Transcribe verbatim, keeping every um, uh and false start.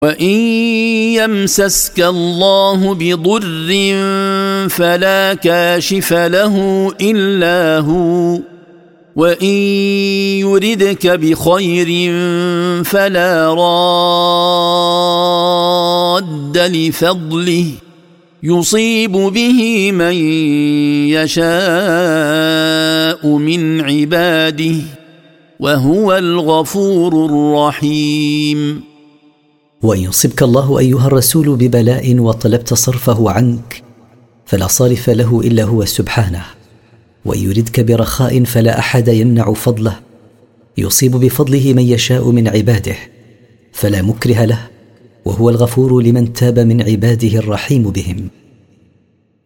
وإن يمسسك الله بضر فلا كاشف له إلا هو وإن يردك بخير فلا راد لفضله يصيب به من يشاء من عباده وهو الغفور الرحيم. وإن يصبك الله أيها الرسول ببلاء وطلبت صرفه عنك فلا صارف له إلا هو سبحانه، وإن يردك برخاء فلا أحد يمنع فضله يصيب بفضله من يشاء من عباده فلا مكره له، وهو الغفور لمن تاب من عباده الرحيم بهم.